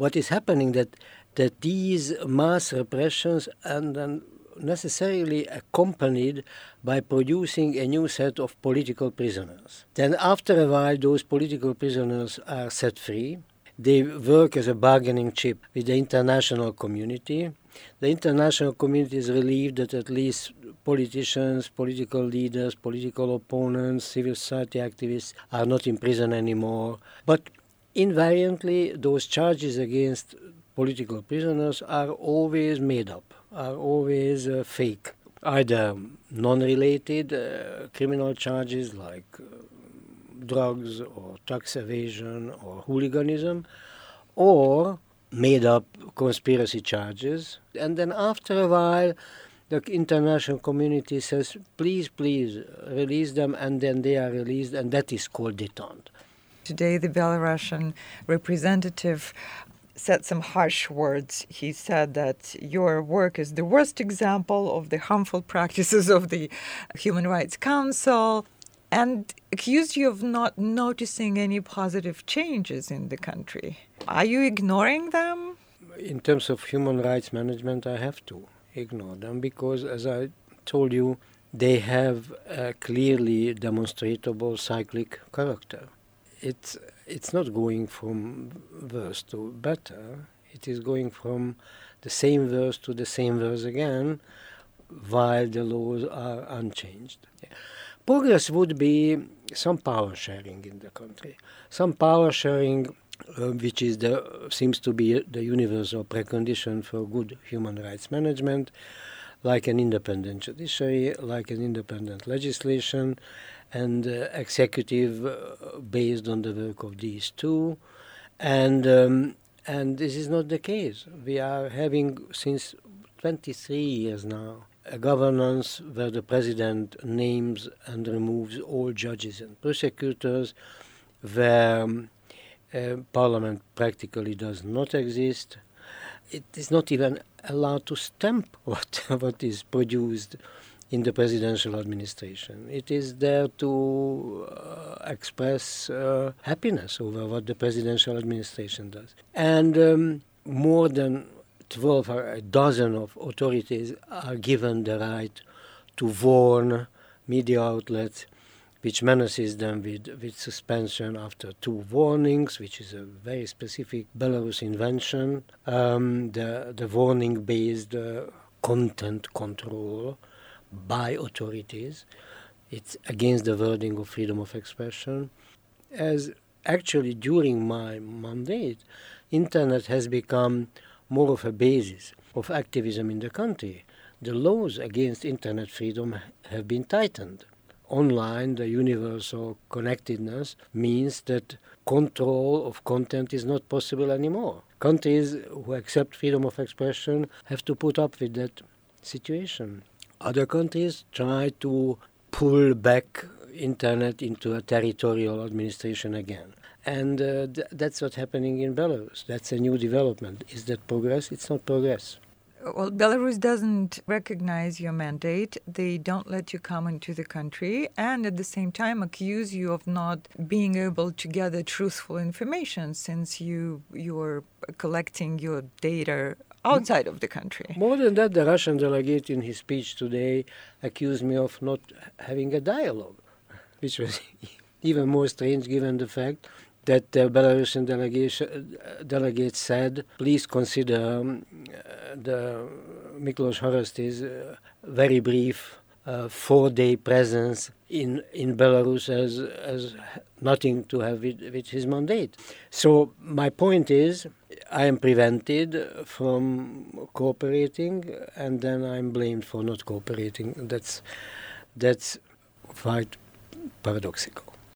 what is happening that these mass repressions and then necessarily accompanied by producing a new set of political prisoners. Then after a while, those political prisoners are set free. They work as a bargaining chip with the international community. The international community is relieved that at least politicians, political leaders, political opponents, civil society activists are not in prison anymore. But invariantly, those charges against political prisoners are always made up, are always fake. Either non-related criminal charges like drugs or tax evasion or hooliganism, or made up conspiracy charges. And then after a while, the international community says, please, release them, and then they are released, and that is called détente. Today, the Belarusian representative said some harsh words. He said that your work is the worst example of the harmful practices of the Human Rights Council, and accused you of not noticing any positive changes in the country. Are you ignoring them? In terms of human rights management, I have to ignore them because, as I told you, they have a clearly demonstrable cyclic character. It's not going from worse to better. It is going from the same verse to the same verse again, while the laws are unchanged. Progress would be some power sharing in the country. Some power sharing which seems to be the universal precondition for good human rights management, like an independent judiciary, like an independent legislation, and executive based on the work of these two. And this is not the case. We are having, since 23 years now, a governance where the president names and removes all judges and prosecutors, where parliament practically does not exist. It is not even allowed to stamp what is produced in the presidential administration. It is there to express happiness over what the presidential administration does. And more than 12 or a dozen of authorities are given the right to warn media outlets, which menaces them with suspension after 2 warnings, which is a very specific Belarus invention. The warning-based content control by authorities. It's against the wording of freedom of expression. As actually during my mandate, Internet has become more of a basis of activism in the country. The laws against Internet freedom have been tightened. Online, the universal connectedness means that control of content is not possible anymore. Countries who accept freedom of expression have to put up with that situation. Other countries try to pull back Internet into a territorial administration again. And that's what's happening in Belarus. That's a new development. Is that progress? It's not progress. Well, Belarus doesn't recognize your mandate. They don't let you come into the country, and at the same time accuse you of not being able to gather truthful information since you're collecting your data outside of the country. More than that, the Russian delegate in his speech today accused me of not having a dialogue, which was even more strange given the fact that the Belarusian delegate said, please consider the Miklos Horoszty's very brief 4-day presence in Belarus as nothing to have with his mandate. So my point is, I am prevented from cooperating, and then I'm blamed for not cooperating. That's quite paradoxical.